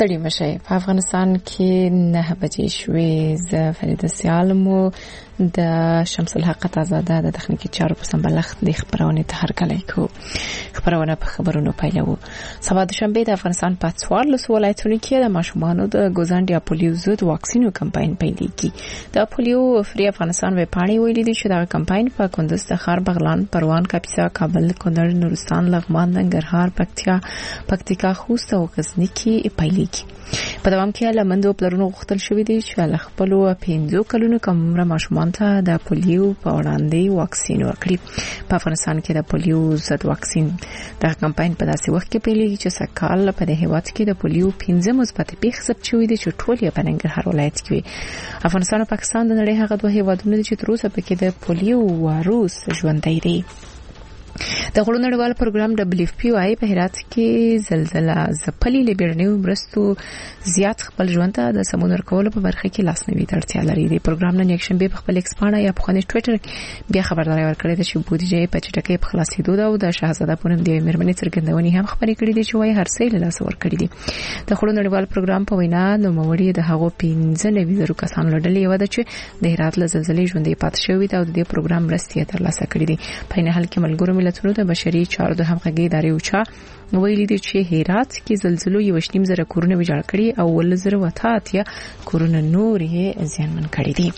ستړي مشي په افغانستان کې 9 بجې شوې. زه فرید سیالمو د شمس الحق تازاده د تخنیکی چارو په سمبلښت د خبرونه ته هرکلی کو. خبرونه په خبرونو پیلو. سبا د شنبه د افغانستان په 14 ولایتونو کې د ماشومانو د ګوزانډیا پولیو ضد واکسینو کمپاین پیلېږي. د پولیو فری افغانستان وې پاڼې ویلي دي چې دا کمپاین په کندز، تخار، بغلان، پروان، کاپیسا، کابل، کونړ، نورستان، لغمان، ننګرهار، پکتیکا، خوست او غزنی کې پیلېږي. په دوام کې لمندو پلرونو غوښتل شوې دي چې له خپل 15 کلونو کم عمر ماشومان ته د پولیو په وړاندې واکسین ورکړي. په افغانستان کې د پولیو ضد واکسین د کمپاین په داسې وخت کې پیلېږي چې سکهال په د هیواد کې د پولیو 15 مثبت پیښې ثبت شوې دي چې ټول یې په ننګرهار ولایت کې وي. افغانستان او پاکستان د نړۍ هغه دوه هیوادونه دي چې تر اوسه پکې د پولیو وایروس ژوندی دی. د غړو نړیوال پروګرام WFP په هرات کې زلزلہ ځپلي لبیرنیو مرستو زیات خپل ژوند ته د سمون ورکولو په برخه کې لاسنیوي ته اړتیا لري. د پروګرام نن یکشنبه په خپل ایکسپاڼه یا په خپل ټوئیټر بیا خبرداري ورکړې ده چې بودیجه په چټکۍ په خلاصېدو ده او د شاهزاده پونم د میرمنې څرګندونې هم خبرې کړې دي چې وايي هر څه له لاس ورکړي دي. د غړو نړیوال پروګرام په وینا نو موري د هغو 15 کسانو لړلې و ده چې د هرات له زلزلې ژوندۍ پاتې شوی دی او د پروګرام مرستې ترلاسه کړې دي. په نه حال کې ملګرو ملتونو د بشري چارو د همغږي ادارې اوچا ویلي دي چې هرات کې زلزلو 1.5 کورونه ویجاړ کړي او 1080 کورونه نور یې زیانمن کړي دي.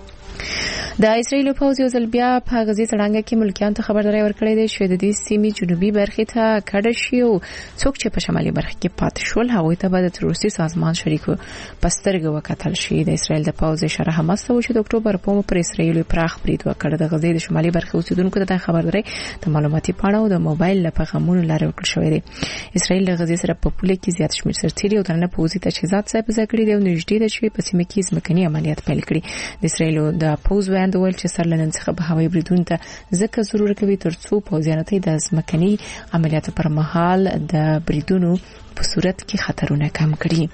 د اسرائیل پوځ یو ځل بیا په غزې تړانګه کې ملکیان ته خبرداري ورکړې ده چې د دې سیمې جنوبي برخې ته کډه شي او څوک چې په شمالي برخه کې پاتې شول هغوی ته به د تروریستي سازمان شریکو پسترګ وکتل شي. د اسرائیل د پوځ اشاره حماس ته چې د اکتوبر په پر اسرائیل پراخ برید وکړ. د غزې د شمالي برخې اوسیدونکو ته خبرداري د معلوماتي پاڼه او د موبایل له پیغامونو لاره ورکړل شوې ده. اسرائیل د غزې سره په پوله کې زیات شمېر سرتیري او درنه پوځي تجهیزات ځای په ځای کړي دي او نږدې ده چې په سیمه کې ځمکني عملیات پیل کړي. د اسرائیل د پوځ ویاند ویل چې سرلنن څخه به هوایي بریدونو ته ځکه ضرورت کوي ترڅو پوځیانو ته د ځمکني عملیاتو پر مهال د بریدونو په صورت کې خطرونه کم کړي.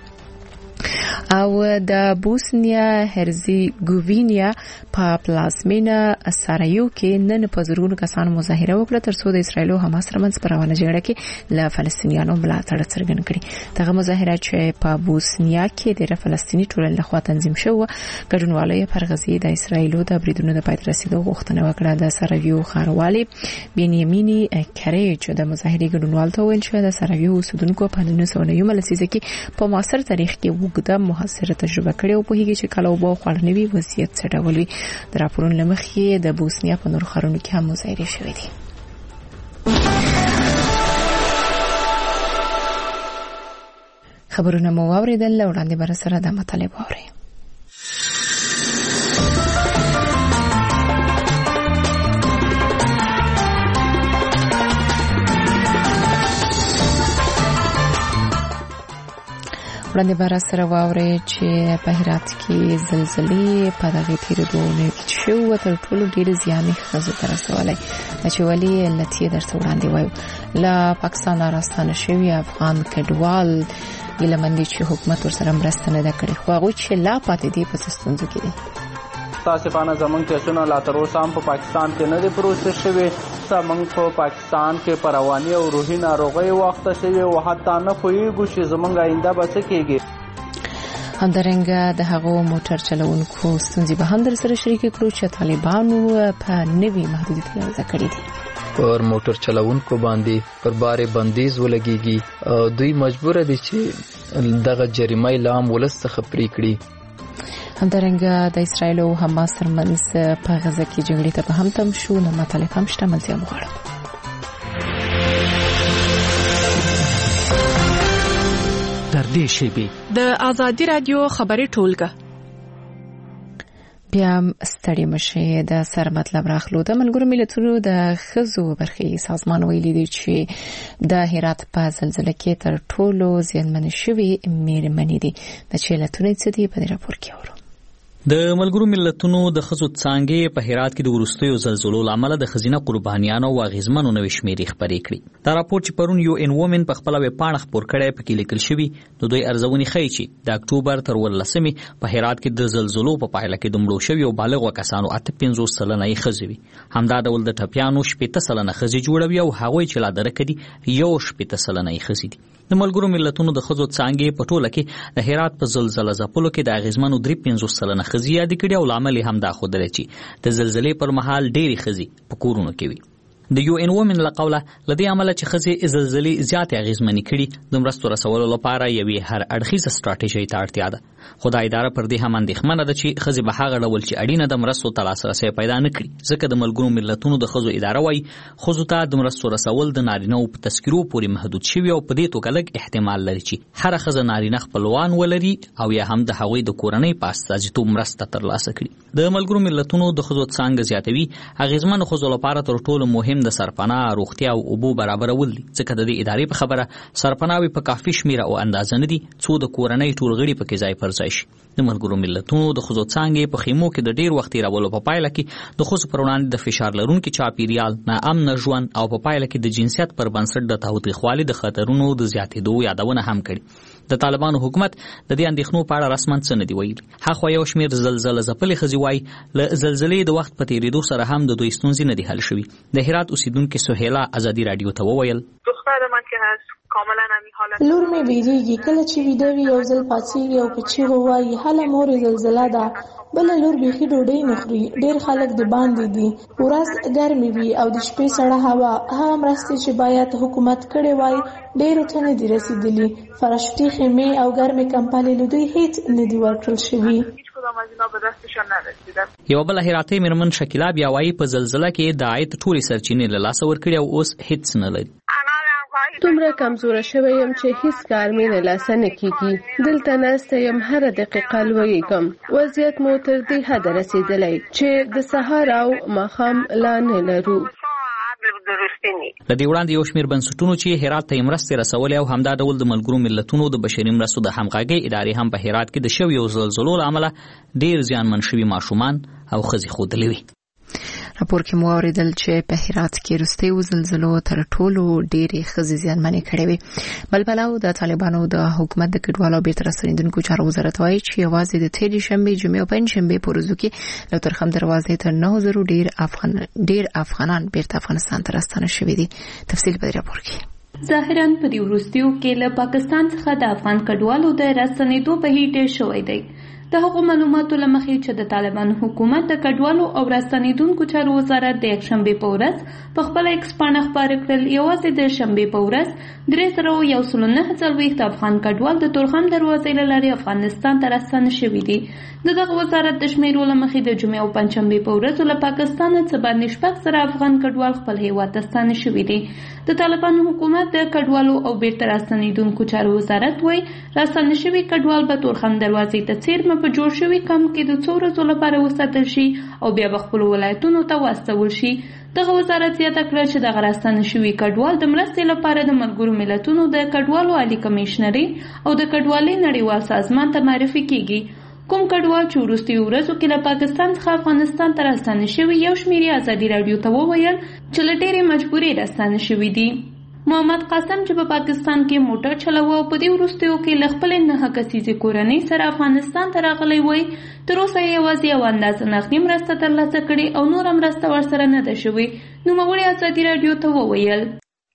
او د بوسنیا هرزیګوینیا په پلازمینه سارایو کې نن په زرګونو کسانو مظاهره وکړه ترڅو د اسرایل او حماس ترمنځ په روانه جګړه کې له فلسطینیانو ملاتړ څرګند کړي. دغه مظاهره چې په بوسنیا کې د فلسطیني ټولنې لخوا تنظیم شوه ګډونوالو پر غزې د اسرایل د بریدونو د پای ته رسیدو غوښتنه وکړه. د ساراویو ښاروالي بنیامینی کریچ د مظاهرې ګډونوالو ته ویل چې د ساراویو اوسیدونکو په 1990 لسیزه کې په معاصر تاریخ کې وګړه محاصره تجربه کړې او په هغه چې کله وبو خړنوي وضعیت څه ډول وي. د راپورونو لمخې د بوسنیا په نور ښارونو کې هم مظاهرې شوې دي. خبرونه مو واوریدل، وړاندې بر سره د مطالب اوري. وړاندې بر سره واوري چې په هرات کې زلزلې په دغه تیرونه کې شو تر ټولو ډیر زیان خزو تر رسولای چې ولی لتی درته وړاندې وایو. لا پاکستان راستانه شوی افغان کډوال ګلمندي چې حکومت ورسره مرسته نه کړي خو هغه چې لا پاتې دي په ستونزو کې دي. تاسفانه زمونږ کیسونه لا تر اوسه هم په پاکستان کې نه دي پروسس شوي. زمونږ په پاکستان کې په رواني او روحي ناروغۍ واخته شوي او حتی نه پوهېږو چې زمونږ آینده به څه کېږي. همدارنګه د هغو موټر چلوونکو ستونزې به هم در سره شریکې کړو چې طالبانو په نوي محدودیتونه وضع کړي دي. پر موټر چلوونکو باندې پر بار بندیز ولګيږي. دوی مجبور دي چې دغه جریمه اعلان ولس څخه پرې کړي. همدارنګه د اسرایل او حماس ترمنځ په غزه کې جګړې ته هم تم شو. نو مطالب هم شته ملتیا مغواړم. در دې شیبه د آزادی رادیو خبري ټولګه بیا ستړي مشه د سر مطلب راخلو. د ملګرو ملتونو د خزو برخې سازمان ویلي دی چې د هرات په زلزلې کې تر ټولو زیانمن شوي میرمنې دي. د چیلتونې څه دی په راپور کې اورو. د ملګرو ملتونو د ښځو څانګې په هرات کې د وروستیو زلزلو له امله د ښځینه قربانیانو او اغېزمنو نوې شمېرې خپرې کړې. دا راپور چې پرون UN Women په خپله ویبپاڼه خپور کړی پکې لیکل شوي د دوی ارزونې ښیي چې د اکتوبر تر 18 په هرات کې د زلزلو په پایله کې د مړو شویو بالغو کسانو 58 سلنه یې ښځې وي. همدا ډول د ټپیانو 80 سلنه ښځې جوړوي او هغوی چې لا درکه دي 80 سلنه یې ښځې دي. د ملګرو ملتونو د ښځو څانګې په ټوله کې د هرات په زلزله ځپلو کې د اغېزمنو 53 سلنه ښځې یادې کړي او لامل یې هم دا ښودلی چې د زلزلې پر مهال ډېرې ښځې په کورونو کې وي. د UN Women له قوله له دې امله چې ښځې زلزلې زیاتې اغېزمنې کړي د مرستو رسولو لپاره یوې هر اړخیزه سټراټیژۍ ته اړتیا ده. خو دا اداره پر دې هم اندېښمنه ده چې ښځې به هغه ډول چې اړینه د مرستو ته لاسرسی پیدا نه کړي، ځکه د ملګرو ملتونو د ښځو اداره وایي ښځو ته د مرستو رسول د نارینه‌و په تذکیرو پورې محدود شوي او په دې توګه لږ احتمال لري چې هره ښځه نارینه خپلوان ولري او یا هم د هغوی د کورنۍ په استازیتوب مرسته ترلاسه کړي. د ملګرو ملتونو د ښځو څانګه زیاتوي اغېزمنو ښځو لپاره تر ټولو مهم د سرپناه، روغتیا او اوبو برابرول دي، ځکه د دې ادارې په خبره سرپناوي په کافي شمیره او اندازه نه دي څو د کورنۍ ټول غړي پکې ځای پر ځای شي. د ملګرو ملتونو د ښځو څانګې په خیمو کې د ډیر وخت تېرولو په پایله کې د ښځو پر وړاندې د فشار لرونکي چاپیریال، ناامنه ژوند او په پایله کې د جنسیت پر بنسټ د تاوتریخوالي د خطرونو د زیاتېدو یادونه هم کړې. د طالبانو حکومت د دې اندېښنو په اړه رسما څه نه دي ویلي. هاخوا یو شمېر زلزله ځپلې ښځې وایي له زلزلې د وخت په تېرېدو سره هم د دوی ستونزې نه دي حل شوي. د هرات اوسیدونکې سهیلا ازادي راډیو ته وویل دختر من که هست کاملا همین حالت لور مې بیریږي کله چې ویده وي یو ځل پاڅېږي او په چیغو وایي هله مورې زلزله ده. بله لور بیخي ډوډۍ نه خوري. ډېر خلک د باندې دي. ورځ ګرمې وي او د شپې سړه هوا. هغه مرستې چې باید حکومت کړې وای ډېرو ته نه دي رسېدلي. فراشوتي خیمې او ګرمې کمپلې له دوی هیڅ نه دي ورکړل شوي. یو بل هراتی مېرمن شکیلا بیا وایي په زلزله کې د عاید ټولې سرچینې له لاسه ورکړي او اوس هیڅ نه لري. دومره کمزوره شوی یم چې هیڅ کار مې له لاسه نه کیږي. دلته ناسته یم هره دقیقه لویږم. وضعیت مو تر دې حده رسېدلی چې د سهار او ماښام لا نه لرو. د دې وړاندې یو شمېر بنسټونو چې هرات ته یې مرستې رسولې او همدا ډول د ملګرو ملتونو د بشري مرستو د همغږۍ ادارې هم په هرات کې د شویو زلزلو له امله ډېر زیانمن شوي ماشومان او ښځې ښودلې وي. راپور کې مو اوریدل چې په هرات کې وروستیو زلزلو تر ټولو ډېرې ښځې زیانمنې کړې وې. بل پلو د طالبانو د حکومت د کډوالو او بیرته راستنېدونکو چارو وزارت وایي چې یوازې د تېرې شنبې، جمعې او پنجشنبې په ورځو کې له ترخم دروازې تر 9000 ډېر افغانان بیرته افغانستان ته راستانه شوي دي. تفصیل په راپور کې. ظاهراً په دې وروستیو کې له پاکستان څخه د افغان کډوالو د راستنېدو بهیر ډېر شوی دی. د هغو معلوماتو له مخې چې د طالبانو حکومت د کډوالو او راستنېدونکو چارو وزارت د یکشنبې په ورځ په خپله ایکس پاڼه خپاره کړل، یوازې د شنبې په ورځ 349 افغان کډوال د تورخم دروازې له لارې افغانستان ته راستانه شوي دي. د دغه وزارت د شمیرو له مخې د جمعې او پنجشنبې په ورځو له پاکستانه څه باندې 600 افغان کډوال خپل هیواد ته ستانه شوي دي. د طالبانو حکومت د کډوالو او بیرته راستنېدونکو چارو وزارت وایي راستانه شوي کډوال به تورخم دروازې ته څیرمه په جوړ شوي کمپ کې د څو ورځو لپاره وساتل شي او بیا به خپلو ولایتونو ته واستول شي. دغه وزارت زیاته کړه چې دغه راستانه شوي کډوال د مرستې لپاره د ملګرو ملتونو د کډوالو عالي کمیشنري او د کډوالۍ نړیوال سازمان ته معرفي کیږي. کوم کډوال چې وروستیو ورځو کې له پاکستان څخه افغانستان ته راستانه شوي یو شمېر یې ازادي راډیو ته وویل چې له ډېرې مجبورۍ راستانه شوي دي. محمد قاسم چې په پاکستان کې موټر چلاوه او په دې وروستیو کې له خپلې 9 کسیزې کورنۍ سره افغانستان ته راغلی وای، تر اوسه یې یوازې یو اندازه نغدي مرسته ترلاسه کړې او نوره مرسته ورسره نه ده شوې. نوموړي ازادي راډیو ته وویل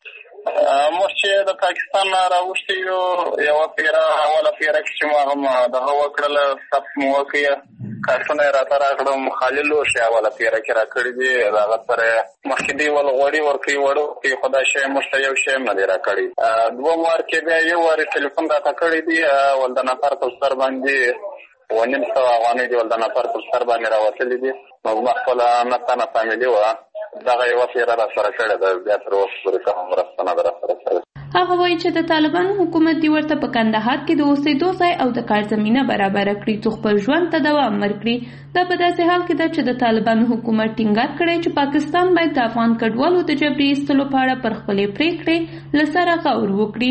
موږ چې د پاکستان نه راوښتي یوه پیره اوله پیره کې چې ما هم دغه وکړله ثبت مو وکړه کارتونه یې راته راکړه مخالي لوښي اوله پیره کې راکړي دي د هغه سره مخکې دوی ول غوړي ورکوي وړو کوي خو دا شی موږ ته یو شی هم نه دی راکړی. دویم وار کې بیا یو وارې ټلیفون راته کړی دي ول د نفر په سر باندې 1.5 افغانۍ دي ول د نفر په سر باندې راوتلي دي. نو زما خپله نه تنه فامیلي وه دغه یوه پیره راسره کړې ده بیا تر اوسه پورې کومه مرسته نه ده راسره کړې. هغه وایي چې د طالبانو حکومت دی ورته په کندهار کې د اوسېدو ځای او د کار زمینه برابره کړي څو خپل ژوند ته دوام ورکړي. دا په داسې حال کې ده چې د طالبانو حکومت ټینګار کړی چې پاکستان باید د افغان کډوالو د جبري ایستلو په اړه پر خپلې پرېکړې له سره غور وکړي.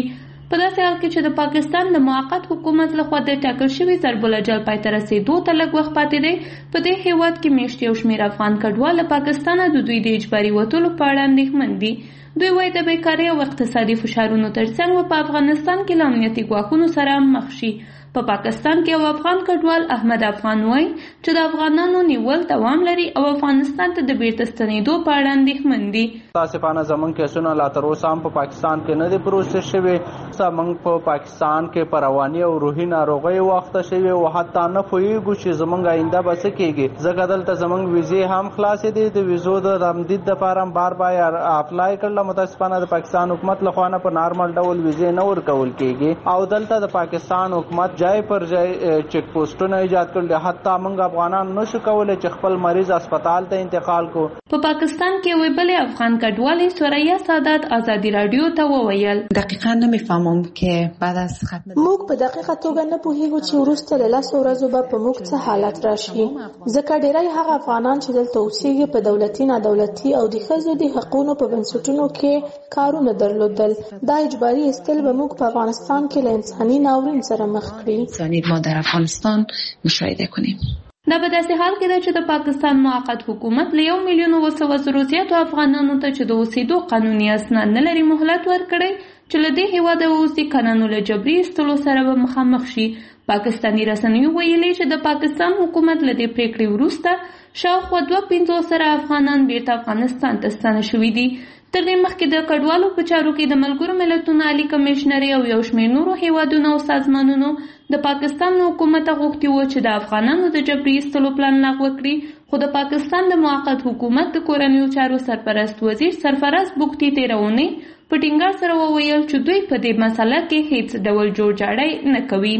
په داسې حال کې چې د پاکستان د موقت حکومت لخوا د ټاکل شوي ضرب الاجل پای ته رسېدو ته لږ وخت پاتې دی. په دې هیواد کې میاشت یو شمېر افغان کډوال له پاکستانه د دوی د اجباري وتلو په اړه اندېښمن دي. دوی وایي د بیکارۍ او اقتصادي فشارونو ترڅنګ په افغانستان کې له امنیتي ګواښونو سره مخ شي. په پاکستان کې یو افغان کډوال احمد افغان وایي چې د افغانانو نیول دوام لري او افغانستان ته د بیرته ستنېدو په اړه اندېښمن دي. متاسفانه زموږ کیسونه لا تر اوسه هم په پاکستان کې نه دي پروسس شوي. زموږ په پاکستان کې په رواني او روحي ناروغۍ واخته شوي او حتی نه پوهېږو چې زموږ آینده به څه کېږي. ځکه دلته زموږ ویزې هم خلاصې دي. د ویزو د تمدید دپاره هم بار اپلای کړله. متاسفانه د پاکستان حکومت لخوا نه په نارمل ډول ویزې نه ورکول کېږي او دلته د پاکستان حکومت جای پر جای چیک پوسټونه ایجاد کړل. حتی موږ افغانان نشو کولای چې خپل مریض هسپتال ته انتقال کو. په پاکستان کې وی بل افغان کډوالې سوریا سادات آزادي رادیو ته وویل دقیقاً نمیفهمم که بعد از ختم موږ په دقیقه توګه نه پوهیږو چې وروسته له 10 ورځو به په موږ څه حالت راشي. ځکه ډیری هغه افغانان چې دلته اوسېږي په دولتي نادولتي او د ښځو د حقوقو په بنسټونو کې کارونه درلودل. دا اجباري استل به موږ په افغانستان کې له انساني ناورین سره مخ کړي. ما در افغانستان مشاهده کنیم. دا په داسې حال کې ده چې د پاکستان موقت حکومت له 1,700,000 زیاتو افغانانو ته چې د اوسېدو قانوني اسناد نه لري مهلت ورکړی چې له دې هېواده اوس د قانونو له جبري ایستلو سره به مخامخ شي. پاکستاني رسنیو ویلي چې د پاکستان حکومت له دې پریکړې وروسته شاوخوا 250 افغانان بیرته افغانستان ته ستانه شوي دي. تر دې مخکې د کډوالو په چارو کې د ملګرو ملتونو عالي کمشنري او یو شمېر نورو هیوادونو او سازمانونو د پاکستان له حکومته غوښتي وو چې د افغانانو د جبري ایستلو پلان لغوه کړي. خو د پاکستان د موقت حکومت د کورنیو چارو سرپرست وزیر سرفراز بوختي تېرونې په ټینګار سره وویل چې دوی په دې مسله کې هیڅ ډول جوړجاړی نه کوي.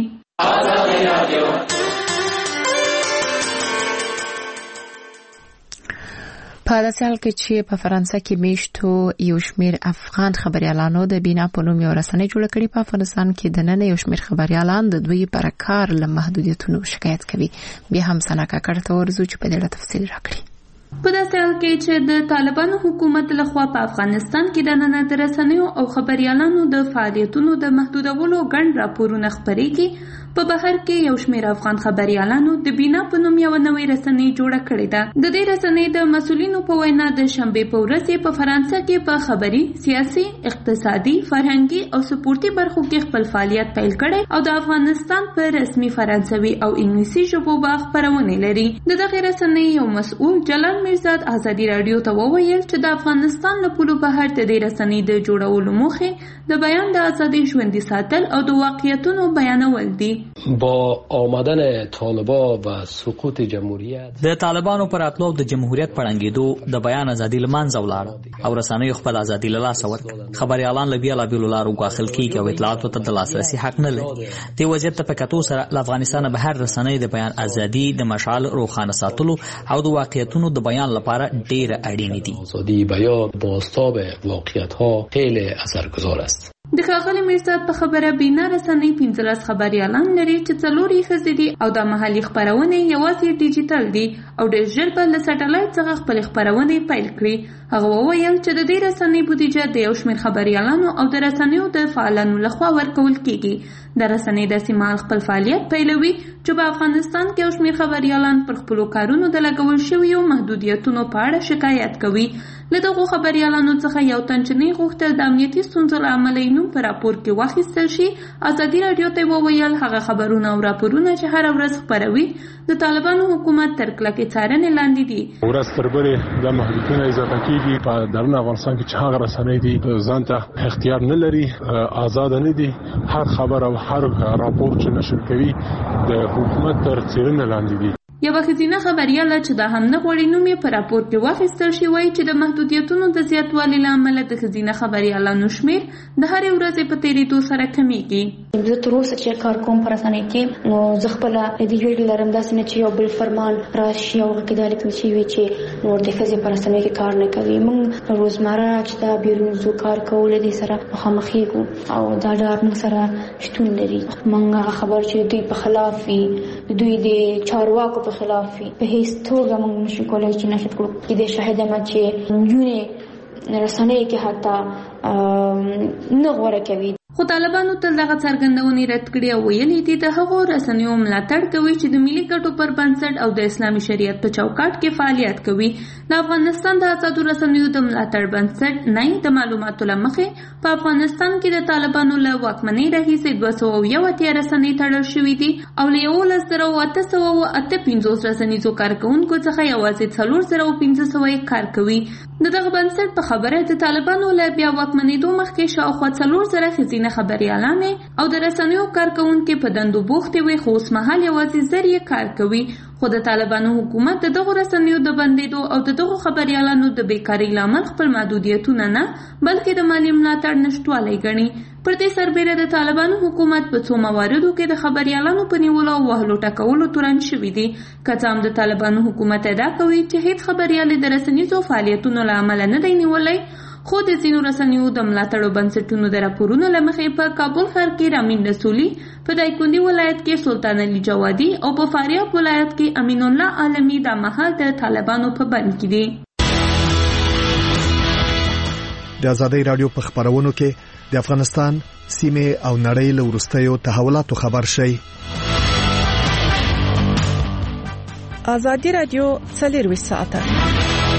په داسې حال کې چې په فرانسه کې میشتو یو شمېر افغان خبريالانو د بینا په نوم یو رسنۍ جوړه کړې. په افغانستان کې د نن یو شمېر خبريالان د دوی پر کار له محدودیتونو شکایت کوي. بیا هم سنا کاکړ ته ورځو چې په دې اړه تفصیل راکړي. په داسې حال کې چې د طالبانو حکومت لخوا په افغانستان کې د نن د رسنیو او خبريالانو د فعالیتونو د محدودولو ګڼ راپورونه خپرېږي. په بهر کې یو شمېر افغان خبريالانو د بینا په نوم یو نوې رسنۍ جوړه کړې ده. د دې رسنۍ د مسؤلینو په وینا د شنبې په ورځ په فرانسه کې په خبري، سیاسي، اقتصادي، فرهنګي او سپورتي برخو کې خپل فعالیت پیل کړی او د افغانستان په رسمي فرانسوي او انګلیسي ژبو به خپرونه لري. د دغه رسنۍ یو مسؤل جلال میرزاد آزادي رادیو ته وویل چې د افغانستان له پولو بهر د دې رسنۍ د جوړولو موخه د بیان د ازادۍ ژوندي ساتل او د واقعیتونو بیانول دي. با آمدن طالبا و سقوط جمهوریت د طالبانو پر راتلو د جمهوریت پړنګېدو د بیان ازادي لمنځه ولاړ او رسنیو خپل ازادي له لاسه ورکړه. خبريالان له بیلابېلو لارو ګواښل کېږي او اطلاعاتو ته د لاسرسي حق نه لري. دې وضعیت ته په کتو سره له افغانستانه بهر رسنۍ د بیان ازادي د مشعل روښانه ساتلو او د واقعیتونو د بیان لپاره ډېر اړین دي. ازادي بیان بازتاب واقعیت‌ها خیلی اثرگذار است. د ښاغلي میرزاد په خبره بینا رسنۍ 15 خبريالان لري چې 4 یې ښځې دي او د محلي خپرونې یوازې ډیجیټل دي او ډېر ژر به له سټلایټ څخه خپل خپرونې پیل کړي. هغه وویل چې د دې رسنۍ بودیجه د یو شمېر خبريالانو او د رسنیو د فعالانو لخوا ورکول کیږي. د رسنۍ داسې مهال خپل فعالیت پیلوي چې په افغانستان کې یو شمېر خبريالان پر خپلو کارونو د لګول شویو محدودیتونو په اړه شکایت کوي. له دغو خبريالانو څخه یو تن چې نه غوښتل د امنیتي ستونزو له امله یې نوم په راپور کې واخیستل شي ازادي رادیو ته وویل هغه خبرونه او راپورونه چې هر ورځ خپروي د طالبانو حکومت تر کلکې څارنې لاندې دي. ورځ تر بلې د محدودیتونو اضافه کیږي. په درون افغانستان کې چې هغه رسنۍ دي ځان ته اختیار نه لري، آزاد نه دي. هر خبر او هر راپور چې نشر کوي د حکومت تر څارنې لاندې دي. یوه ښځینه خبریاله چې دا هم نه غواړي نوم یې په راپور کې واخیستل شي وایي چې د محدودیتونو د زیاتوالي له امله د ښځینه خبریالانو شمېر د هرې ورځې په تېرېدو سره کمیږي. زه تر اوسه چې کار کوم په رسنۍ کې نو زه خپله د دې ویډیو لرم داسې نه چې یو بل فرمان راشي او هغه کې دا لیکل شوي چې نور د ښځې په رسنۍ کې کار نه کوي. موږ روزمره چې دا بیرون ځو کار کول دې سره مخامخېږو او دا ډار موږ سره شتون لري. موږ هغه خبر چې دوی په خلاف وي، دوی د چارواکو په خلاف وي، په هیڅ توګه موږ نشو کولی چې نفي کړو. د دې شاهده یم چې نجونې رسنۍ کې حتی نه غوره کوي. خو طالبانو تل دغه څرګندونې رد کړې او ویلي دي د هغو رسنیو ملاتړ کوي چې د ملي ګټو پر بنسټ او د اسلامي شریعت په چوکاټ کې فعالیت کوي. د افغانستان د آزادو رسنیو د ملاتړ بنسټ نه د معلوماتو له مخې په افغانستان کې د طالبانو له واکمنۍ راهیسې 281 رسنۍ تړل شوي دي او له 11,858 رسنیزو کارکوونکو څخه یوازې 4,500 کار کوي. دغه بنسټ په خبره د طالبانو له بیا واکمنېدو مخکې شاوخوا 4,000 ښځینه خبریالانې او د رسنیو کارکوونکي په دندو بوختې وي، خو اوس مهال یوازې 1000 کار کوي. خو د طالبانو حکومت د دغو رسنیو د بندېدو او د دغو خبریالانو د بیکارۍ لامل خپل محدودیتونه نه بلکې د مالي ملاتړ نشتوالی ګڼي. پر دې سربیره د طالبانو حکومت په څو مواردو کې د خبریالانو په نیولو او وهلو ټکولو تورن شوي دي. که څه هم د طالبانو حکومت ادعا کوي چې هیڅ خبریال د رسنیزو فعالیتونو له امله نه دی نیولی، خو د ځینو رسنیو د ملاتړو بنسټونو د راپورونو له مخې په کابل ښار کې رامین رسولي، په دایکنډي ولایت کې سلطان علي جوادي او په فاریاب ولایت کې امین الله عالمي دا مهال د طالبانو په بند کې دي. د ازادۍ رادیو په خبرونو کې د افغانستان سیمه او نړۍ له وروستیو تحولاتو خبر شي. ازادي رادیو 24 ساعته.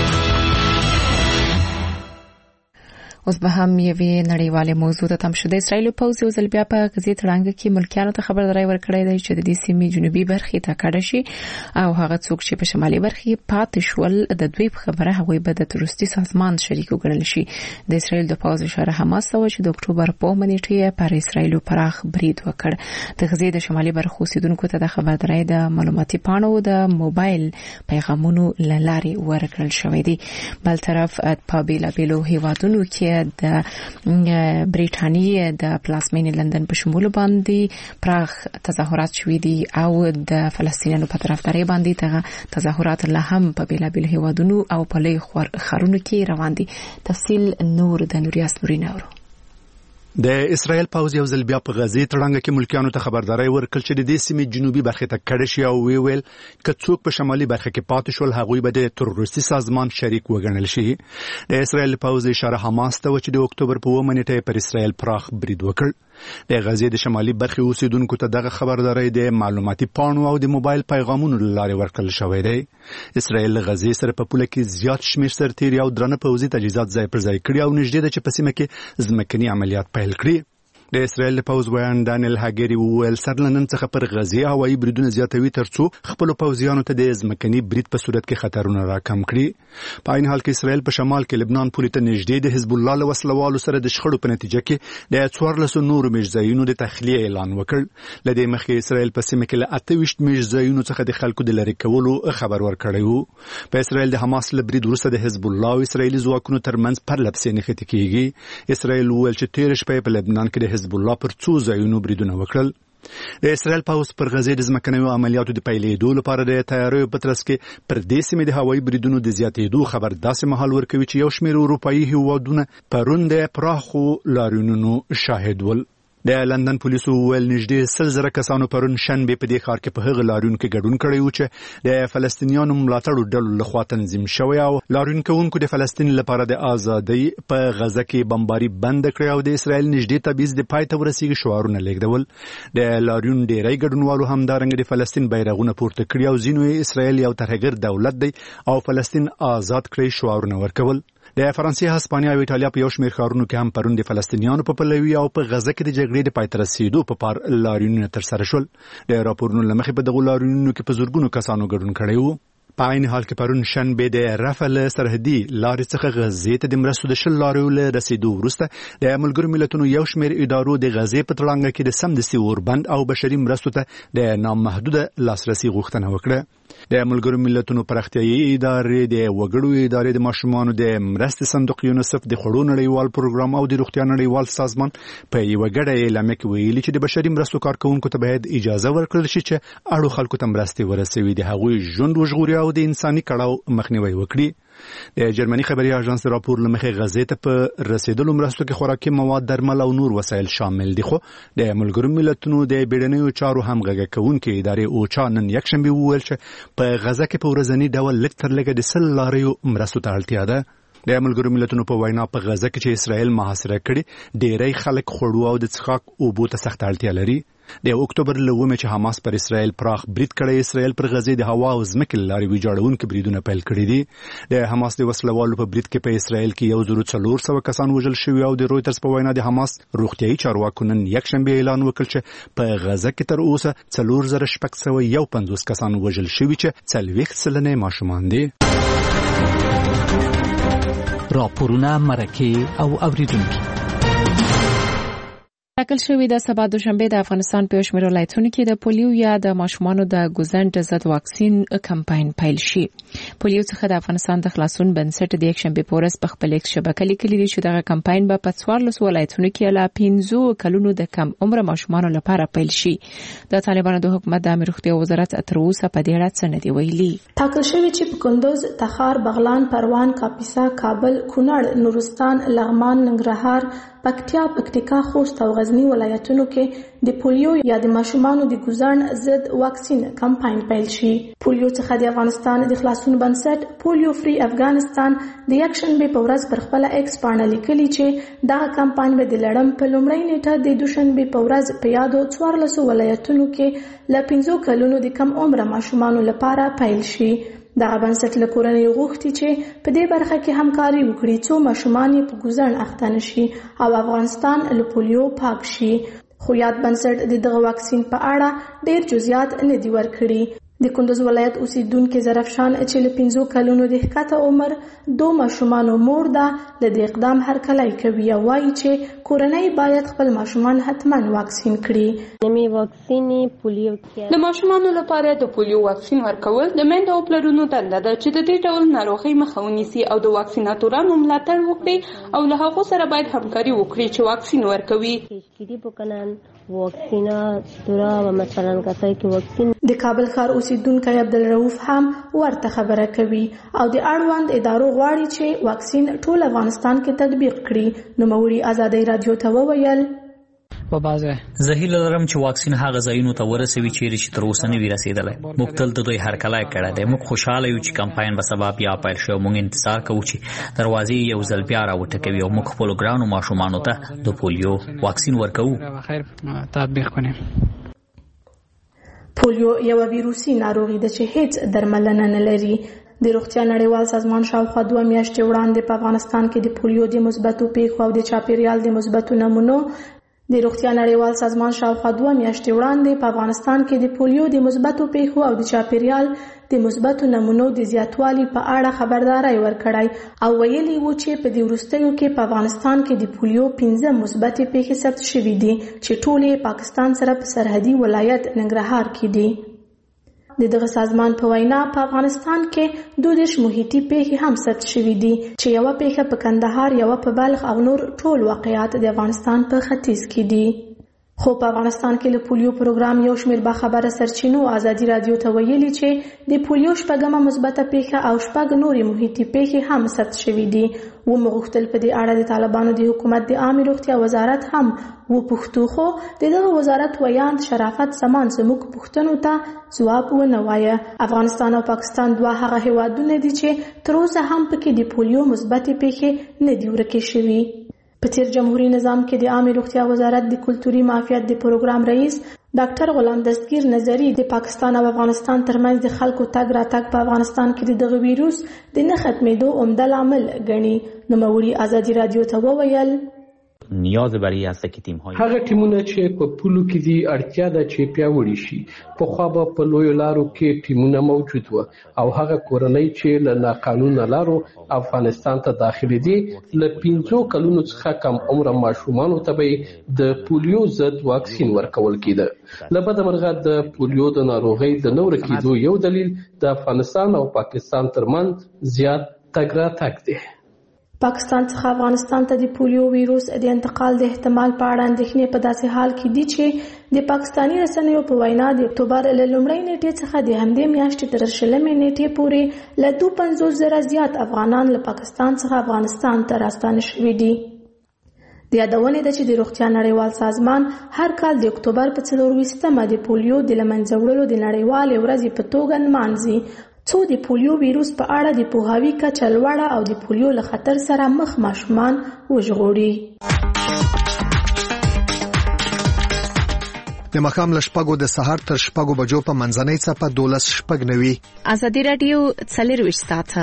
اوس به هم یوې نړیوالې موضوع ته تم شو. د اسرایل پوځ یو ځل بیا په غزې تړانګه کې ملکیانو ته خبرداری ورکړی دی چې د دې سیمې جنوبي برخې ته کډه شي او هغه څوک چې په شمالي برخې پاتې شول د دوی په خبره هغوی به د تروریستي سازمان شریک وګڼل شي. د اسرایل د پوځ اشاره حماس ته و چې د اکتوبر په نیټه پر اسرایل پراخ برید وکړ. د غزې د شمالي برخو اوسیدونکو ته د خبرداری د معلوماتي پاڼو د موبایل پیغامونو لارې ورکړل شوې دي. بل طرف په بیلابیلو هیوادونو کې د بریټانیې د پلازمینې لندن په شمول باندې پراخ تظاهرات شوي دي او د فلسطینیانو په طرفداري باندې دغه تظاهرات له هم په بیلابیل هیوادونو او په لوی ښارونو کې روان دي. تفصیل نور د نوریاس مورینو. د اسرایل پوځ یو ځل بیا په غزې تړانګه کې ملکیانو ته خبرداری ورکړ چې د دې سیمې جنوبي برخې ته کډه شي او ویل که څوک په شمالي برخه کې پاتې شول هغوی به د تروریستي سازمان شریک وګڼل شي. د اسرایل پوځ اشاره حماس ته و چې د اکتوبر په 9 نیټه پر اسرایل پراخ برید وکړ. د غزې د شمالي برخې اوسیدونکو ته دغه خبرداری د معلوماتي پاڼو او د موبایل پیغامونو لارې ورکړل شوی دی. اسرایل غزې سره په پوله کې زیات شمېر سرتیري او درنه پوځي تجهیزات ځای پر ځای کړي او نږدې ده چې په سیمه کې ځمکني عملیات پیل کړي. د اسرایل پوځ ویان دانیل هاګری وویل سرلنن څخه پر غزې هوایي بریدونه زیاتوي ترڅو خپل پوځیانو ته د ځمکني برید په صورت کې خطرونه راکم کړي. په عین حال کې اسرایل په شمال کې لبنان پولې ته نږدې د حزب الله له وسلوالو سره د شخړو په نتیجه کې د 14 نورو میشځایونو د تخلیه اعلان وکړ. لدې مخکې اسرایل په سیمه کې له 28 میشځایونو څخه د خلکو د لری کولو خبر ورکړی وو. په اسرایل د حماس له برید وروسته د حزب الله او اسرایلی ځواکونو ترمنځ پرلپسې نښتې کیږي. اسرایل وویل چې 13 شپې په لبنان کې د حزب الله پر څو ځایونو بریدونه وکړل. د اسرایل پوځ پر غزې د ځمکنیو عملیاتو د پیلېدو لپاره د تیاریو په ترڅ کې پر دې سیمې د هوایي بریدونو د زیاتېدو خبر داسې مهال ورکوي چې یو شمېر اروپایي هیوادونه پرون د پراخو لاریونونو شاهد ول. د لندن پولیسو ویل نږدې 100,000 کسانو پرون شنبه په دې ښار کې په هغه لاریون کې ګډون کړی و چې د فلسطینیانو ملاتړو ډلو لخوا تنظیم شوی او لاریون کوونکو د فلسطین لپاره د ازادۍ په غزه کې بمباري بند کړی او د اسرایل نږدې تبعیض د پای ته ورسیږي شعارونه لیکدول. د لاریون ډیری ګډونوالو همدارنګه د فلسطین بیرغونه پورته کړی او ځینو اسرایل یو ترهګر دولت دی او فلسطین آزاد کړی شعارونه ورکول. د فرانسې، هسپانیا او ایټالیا په یو شمېر ښارونو کې هم پرون د فلسطینیانو په پلوي او په غزه کې د جګړې د پای ته رسیدو په پار لاریونونه ترسره شول. د راپورونو له مخې په دغو لاریونونو کې په زرګونو کسانو ګډون کړی و. په عین حال کې پرون شنبه د رفح له سرحدي لارې څخه غزې ته د مرستو د 10 لاریو له رسیدو وروسته د ملګرو ملتونو یو شمېر ادارو د غزې په تړانګه کې د سمدستي اوربند او بشري مرستو ته د نامحدوده لاسرسي غوښتنه وکړه. د ملګرو ملتونو پراختیایي ادارې د وګړو ادارې د ماشومانو د مرستې صندوق یونیسف د خوړو نړیوال پروګرام او د روغتیا نړیوال سازمان په یو ګډه اعلامیه کې ویلي چې د بشري مرستو کارکوونکو ته باید اجازه ورکړل شي چې اړو خلکو ته مرستې ورسوي، د هغوی ژوند وژغوري او د انساني کړاو مخنیوي وکړي. د جرمني خبري اژانس راپور لمخې غزې ته په رسیدلو مرستو کې خوراکي مواد، درمل او نور وسایل شامل دي. خو د ملګرو ملتونو د بیړنیو چارو همغږي کوونکې ادارې اوچا نن یکشنبه وویل چې په غزه کې په ورځنی ډول لږ تر لږه د 100 لاریو مرستو ته اړتیا ده. د ملګرو ملتونو په وینا په غزه کې چې اسرائیل محاصره کړي ډېری خلک خوړو او د څښاک اوبو ته سخت اړتیا لري. د اکتوبر لومې چې حماس پر اسرائیل پراخ برید کړی، اسرائیل پر غزه د هوا او ځمکې لارې ویجاړونکي بریدونه پیل کړي دي. د حماس د وسلوالو په برید کې په اسرائیل کې 1400 کسان وژل شوي او د رويټرز په وینا د حماس روغتيایي چارواکو نن یکشنبه اعلان وکړ چې په غزه کې تر اوسه 4651 کسان وژل شوي چې 40% ماشومان دي. راپورونه مرکه او اوریدونکو ټاکل شوی د سبا دوشنبه د افغانستان په شمېر ولایتونو کې د پولیو یا د ماشومانو د ګوزنټ ضد واکسین کمپاین پیل شي. پولیو څخه د افغانستان د خلاصون بنسټ د یکشنبه په ورځ په خپل ایکس شبکې لیکلي دي چې دغه کمپاین به په 14 ولایتونو کې له 15 کلونو د کم عمر ماشومانو لپاره پیل شي. د طالبانو د حکومت د امیر روغتیا وزارت تر اوسه په دې اړه څه نه دی ویلي. ټاکل شوی چې په کندوز، تخار، بغلان، پروان، کاپیسا، کابل، کونړ، نورستان، لغمان، ننګرهار، پکتیا، پکتیکا، خوست او غزنی ولایتونو کې د پولیو یا د ماشومانو د ګوزن ضد واکسین کمپاین پیل شي. پولیو څخه د افغانستان د خلاصون بنسټ پولیو فری افغانستان د یکشنبه په ورځ پر خپل ایکس باندې لیکلي چې دا کمپاین به د لړم په لومړۍ نیټه د دوشنبه په ورځ په یادو 14 ولایتونو کې ل 15 کلونو د کم عمر ماشومانو لپاره پیل شي. دغه بنسټ له کورنۍ غوښتي چې په دې برخه کې همکاري وکړي څو ماشومان په ګوزن اخته نشي او افغانستان له پولیو پاک شي. خو یاد بنسټ د دغه واکسین په اړه ډېر جزئیات نه دی ورکړي. د کندوز ولایت اوسیدونکو زرفشان چې له 15 کلونو د ښکته عمر 2 ماشومان مور ده له دې اقدام هرکلی کوي او وایي چې کورنۍ باید خپل ماشومان حتما واکسین کړي. نمې واکسین پولیو کې د ماشومانو لپاره د پولیو واکسین ورکول د میندو او پلرونو دنده ده چې د دې ډول ناروغۍ مخه ونیسي او د واکسیناتورانو ملاتړ وکړي او له هغو سره باید همکاري وکړي چې واکسین ورکوي. واکسینا ستورا و مثلا کسایی که واکسین د کابل ښار اوسیدونکی عبدالرؤف هم ورته خبره کوي او د اړوند ادارو غواړي چې واکسین ټول افغانستان کې تطبیق کړي. نوموړي ازادي رادیو ته وویل په بازه زه هیله لرم چې واکسین هغه ځایونو ته ورسوي چې تر اوسه نه وي رسیدلی. موږ تل د دوی هرکلی کړی دی. موږ خوشحاله یو چې کمپاین به سبا بیا پیل شي. موږ انتظار کوو چې دروازې یو ځل بیا راوټکوي او موږ خپلو ګرانو ماشومانو ته د پولیو واکسین ورکوو. تطبیق کنیم. پولیو یو ویروسي ناروغي ده چې هیڅ درملنه نه لري. د روغتیا نړیوال سازمان شاوخوا 2 میاشتې وړاندې په افغانستان کې د پولیو د مثبتو پیښو او د چاپیریال د مثبتو نمونو د روغتیا نړیوال سازمان شاوخوا 2 میاشتې وړاندې په افغانستان کې د پولیو د مثبتو پیښو او د چاپیریال د مثبتو نمونو د زیاتوالي په اړه خبرداري ورکړای او ویلي وو چې په دې وروستیو کې په افغانستان کې د پولیو 15 مثبتې پیښې ثبت شوې دي چې ټولې پاکستان سره په سرحدي ولایت ننګرهار کې دي. د دغه سازمان په وینا په افغانستان کې 2 محیطي پیښې هم ثبت شوې دي چې یو پیښه په کندهار، یو په بلخ او نور ټول واقعیات د افغانستان په ختیځ کې دي. خو په افغانستان کې له پولیو پروګرام یو شمېر باخبره سرچینو ازادي رادیو ته ویلي چې د پولیو 8مه مثبته پیښه او 8 نورې محیطي پیښې هم ثبت شوې دي. ومغوښتل په دې اړه د طالبانو د حکومت د عامه روغتیا وزارت هم وپوښتو، خو دغه وزارت ویاند شرافت سامان زموږ پوښتنو ته ځواب ونه وایه. افغانستان او پاکستان 2 هغه هیوادونه دي چې تر اوسه هم پکې د پولیو مثبتې پیښې نه دي ورکې شوي. په تیر جمهوریت نظام کې د عامه روغتیا وزارت د کلتوري معافیت د پروګرام رئیس ډاکټر غلام دستگیر نظری د پاکستان او افغانستان ترمنځ د خلکو تګ راتګ په افغانستان کې د دغه ویروس د نه ختمېدو عمده لامل ګڼي. نوموړي ازادي رادیو ته وویل نیاز برای است که تیم‌های هغه ټیمونه چې په پولو کې دي اړتیا ده چې پیاوړي شي. په خو به په لوی لارو کې ټیمونه موجود و او هغه کورنۍ چې له ناقانونه لارو افغانستان ته داخلي دي له 15 کلونو څخه کم عمر ماشومانو ته به د پولیو ضد واکسین ورکول کېده. لبد مرغه د پولیو د ناروغۍ د نور کېدو یو دلیل د افغانستان او پاکستان ترمنځ زیات تګ راتګ دی. پاکستان څخه افغانستان ته د پولیو ویروس د انتقال د احتمال په اړه اندېښنې په داسې حال کې دي چې د پاکستاني رسنیو په وینا د اکتوبر له لومړۍ نیټې څخه د همدې میاشتې تر 20 نیټې پورې له 250,000 زیات افغانان له پاکستان څخه افغانستان ته راستانه شوي دي. د یادونې ده چې د روغتیا نړیوال سازمان هر کال د اکتوبر په 24مه د پولیو د له منځه وړلو د نړیوالې ورځې په توګه نمانځي. څو د پولیو ویروس په اړه د پوهاوي کچه لوړه او د پولیو له خطر سره مخ ماشومان وژغوري. د مخام لشپګو د سهار تر شپګو بجو په منځنۍ څپه 12:09. ازادي رادیو 24 ساعته.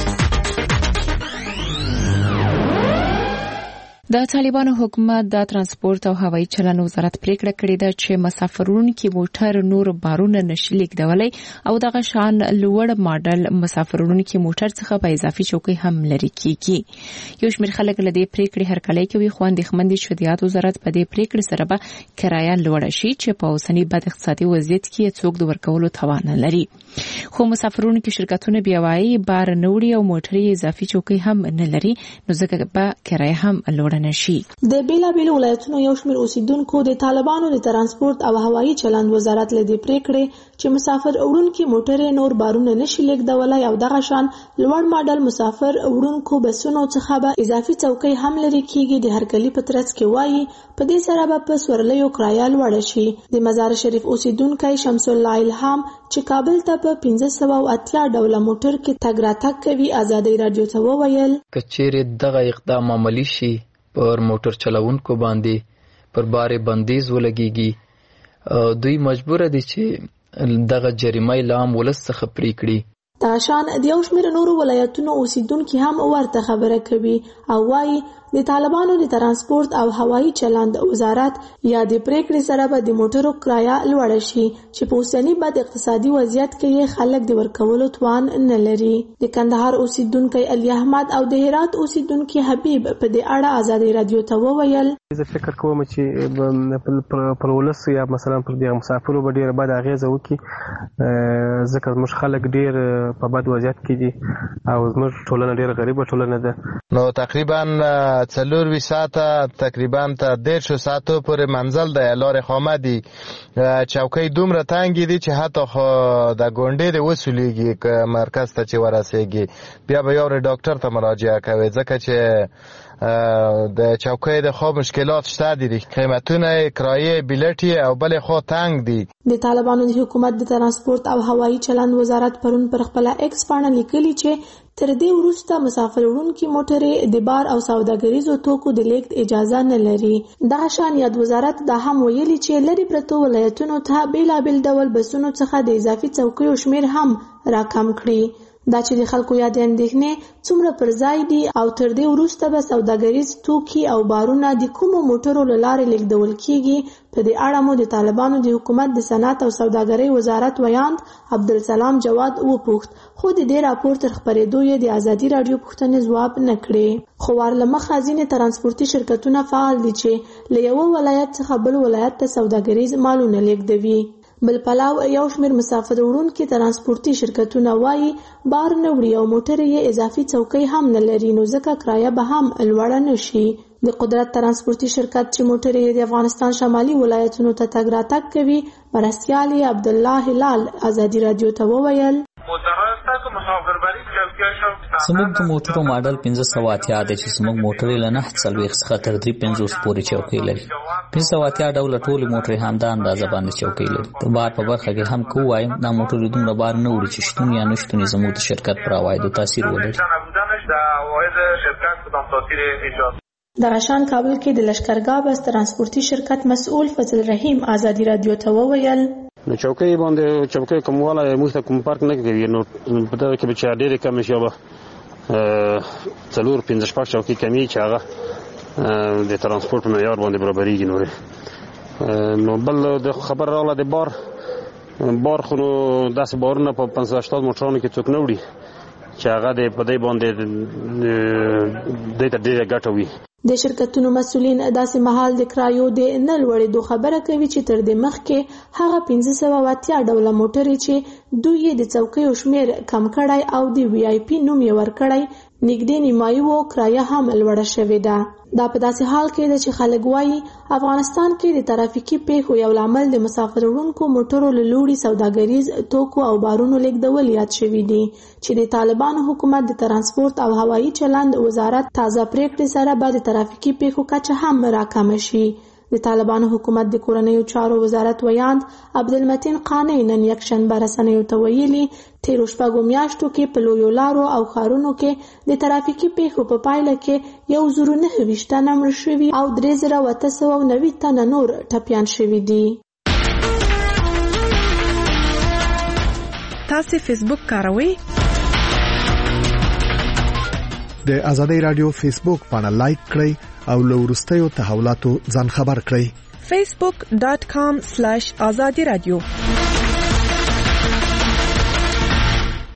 د طالبانو حکومت د ترانسپورت او هوایي چلند وزارت پریکړه کړې ده چې مسافرونکو موټر نور بارونه نشي لیږدولای او دغه شان لوړ ماډل مسافرونکو موټر څخه په اضافي چوکۍ هم لري کیږي. یو شمېر خلک له دې پریکړې هرکلی کوي، خو اندېښمن دي چې د وزارت په دې پریکړې سره به کرایه لوړه شي چې په اوسني بد اقتصادي وضعیت کې څوک د ورکولو توان نه لري. خو مسافرونکو شرکتونه بیا وايي بار نه وړي او موټر اضافي چوکۍ هم نه لري، نو ځکه به کرایه هم لوړه نشي. د بیلابیل ولایتونو یو شمېر اوسیدونکو د طالبانو د ترانسپورت او هوایي چلند وزارت له دې پریکړې چې مسافر وړونکي موټر نور بارونه نشي لیږدولای او دغه شان لوړ ماډل مسافر وړونکو بسونو څخه به اضافي چوکۍ هم لري کیږي د هرکلی په ترڅ کې وایي په دې سره به په سورلیو کرایه لوړه شي. د مزار شریف اوسیدونکو شمس الله الهام چې کابل ته په 1580 ډوله موټر کې تګ راتګ کوي ازادي رادیو ته وویل کچېره دغه اقدام عملی شي پر موټر چلوونکو باندې پر بارې بندیز ولګيږي. دوی مجبور دي چې دغه جریمه لام ولس څخه پرې کړي. تاشان د یو شمېر نورو ولایتونو اوسیدونکو هم ورته خبره کوي او وایي د طالبانو د ترانسپورت او هوایي چلند وزارت یا د پریکړې سره به د موټرو کرایه لوړه شي چې په اوسني بد اقتصادي وضعیت کې خلک د ورکولو توان نه لري. د کندهار اوسیدونکو علي احمد او د هرات اوسیدونکو حبیب په دې اړه ازادي رادیو ته وویل زه فکر کوم چې پر ولس یا مثلا پر دغه مسافرو به ډیر بد اغیزه وکړي، ځکه موږ خلک ډیر په بد وضعیت کې دي او موږ ټولنه ډیر غریبه ټولنه ده. نو تقریبا 4 ساعته تقریبا ته 1.5 ساعتو پورې منزل د لارې خامه دي، چوکۍ دومره تنګې دي چې حتی د ګونډې د وسولېږي که مرکز ته چې ورسېږي بیا به یو ډاکټر ته مراجعه کوي، ځکه چې د چوکۍ د خو مشکلات شته دي، قیمتونه کرایه بلیټي او بلې خو تنگ دي. د طالبانو د حکومت د ترانسپورت او هوایي چلند وزارت پرون پر خپل ایکس باندې لیکلي چې تر دې وروسته مسافر وړونکي موټرې د بار او سوداګریزو توکو د لیږد اجازه نه لري. دغه شان یاد وزارت دا هم ویلي چې لري پرتو ولایتونو ته بیلابیل ډول بسونو څخه د اضافي چوکیو شمیر هم راکم کړي. دا چې د خلکو یاد اندېښنې څومره پر ځای دي او تر دې وروسته به سوداګریز توکي او بارونه د کومو موټرو له لارې لیږدول کیږي، په دې اړه مو د طالبانو د حکومت د صنعت او سوداګرۍ وزارت ویاند عبدالسلام جواد وپوښت، خو د دې راپور تر خپرېدو یې د ازادي رادیو پوښتنې ځواب نه کړې. خو ورلمخه ځینې ترانسپورتي شرکتونه فعال دي چې له یوه ولایت څخه بل ولایت ته سوداګریز مالونه لیږدوي. بل پلاو یو شمېر مسافر وړونکي ترانسپورتي شرکتونه وایي بار نه وړي او موټر یې اضافي چوکۍ هم نه لري، نو ځکه کرایه به هم لوړه نشي. د قدرت ترانسپورتي شرکت چې موټر یې د افغانستان شمالي ولایتونو ته تګ راتګ کوي مرستیال عبدالله هلال ازادي رادیو ته وویل زموږ د موټرو ماډل 1580 دی چې زموږ موټر له 940 څخه تر 350 پورې چوکۍ لري. 1580 ډول ټول موټر هم د اندازه باندې چوکۍ لري. د بار په برخه کې هم کووایم دا موټر دومره بار نه وړي چې شتون یا نشتون زموږ د شرکت پر عوایدو تاثیر ولري. د شان کابل کې د لشکرګاه بس ترانسپورتي شرکت مسؤل فضل رحیم ازادي رادیو ته وویل نو چوکۍ باندې چوکۍ کومواله موږ ته کوم فرق نه کوي، نو په دغه کې چې ډېرې کم شي به 4-5 چوکۍ کمی چې هغه د ترانسپورت معیار باندې برابرېږي. نو بل د خبر راغله د بار خو نو داسې بارونه په 50-80 موټرانو کې څوک نه وړي چې هغه د په دې باندې د ډېره ګټه وي. د شرکتونو مسؤلین داسې مهال د کرایو د نه لوړېدو خبره کوي چې تر دې مخکې هغه 1580 ډوله موټرې چې دوی د چوکیو شمیر کم کړی او د وی آی پی نوم یې ورکړی نږدې نیمایي و کرایه هم لوړه شوې ده. دا په داسې حال کې ده چې خلک وایي افغانستان کې د ترافیکي پیښو یو لامل د مسافر وړونکو موټرو له لوري سوداګریز توکو او بارونو لیږدول یاد شوي دي چې د طالبانو حکومت د ترانسپورت او هوایي چلند وزارت تازه پریکړې سره به د ترافیکي پیښو کچه هم راکمه شي. د طالبانو حکومت د کورنیو چارو وزارت ویاند عبدالمتین قانی نن یکشنبه رسنیو ته ویلي تیرو شپږو میاشتو کې په لویو لارو او ښارونو کې د ترافیکي پیښو په پایله کې 1,920 تنه مړه شوي او 3,890 تنه نور ټپیان شوي دي. تاسو فیسبوک کاروئ؟ د آزادۍ رادیو فیسبوک پاڼه لایک کړئ او له وروستیو تحولاتو ځان خبر کړئ. facebook.com/azadi radio